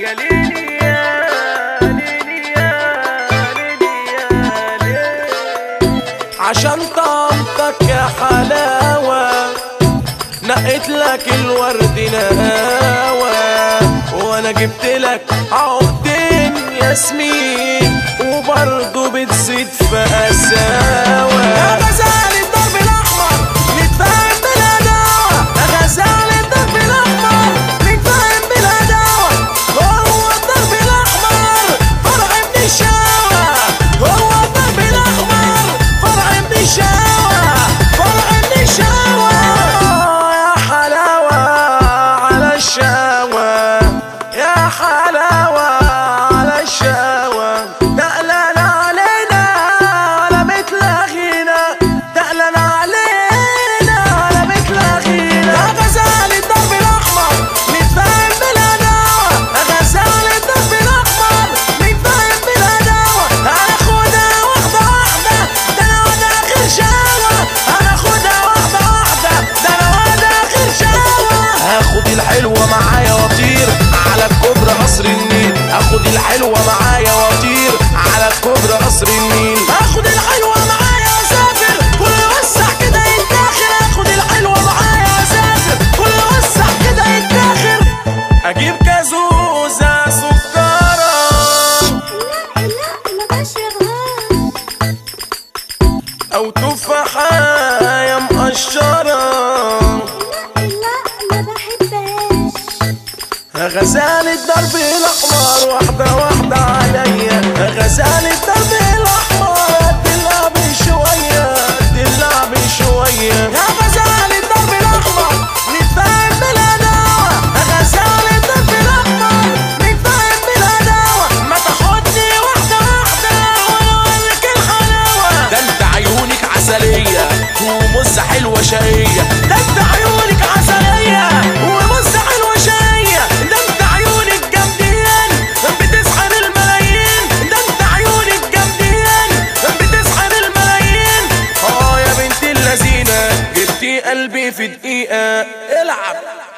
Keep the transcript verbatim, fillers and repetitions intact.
يا ليلي يا ليلي يا ليلي يا ليلي، عشان طعمتك يا حلاوة نقيت لك الورد نهاوة، وانا جبت لك عقدين ياسمين وبرضه بتزيد في قساوة. يا غزال الدرب الاحمر نتفاهم بلا دعوة، يا غزال الدرب الاحمر نتفاهم بلا دعوة، هو الدرب الاحمر فرع من الشاوة، هو الدرب الاحمر فرع من الشاوة، فرع من الشاوة. يا حلاوة على الشاوة، يا حلاوة على الشاوة، تقلن علينا على مثل غينا، تقلن علينا على مثل غينا. يا غزال الدرب الاحمر نتفاهم بلا دعوة، يا غزال الدرب الاحمر نتفاهم بلا دعوة، هناخدها واحدة واحدة ده انا واد اخر شاوة، هناخدها واحدة واحدة ده انا واد اخر شاوة. هاخد الحلوة معايا واطير على الكوبري قصر النيل، اخد الحلوة معايا واطير على الكوبري قصر النيل، اخد الحلوة معايا واسافر كل وسع كده يتاخر، اخد الحلوة معايا واسافر كل وسع كده يتاخر، اجيب كازوزة سكرة لا لا ما بشربهاش، او تفاحية مقشرة لا ما بحبهاش. غزال الدرب الاحمر واحدة واحدة عليا، غزال الدرب الاحمر تلعب شوية تلعب شوية. يا غزال الدرب الاحمر نتفاهم بلا دعوة، غزال الدرب الاحمر نتفاهم بلا دعوة، ما تاخدني واحدة واحدة وانا اوريك الحلاوة. ده انت عيونك عسلية ومزة حلوة شقية، ده انت عيونك عسلية ومزة حلوة شقية، ده انت عيونك جامدين بتسحر الملايين، ده انت عيونك جامدين بتسحر الملايين. اه يا بنت اللذينة جبتي قلبي في دقيقة، العب.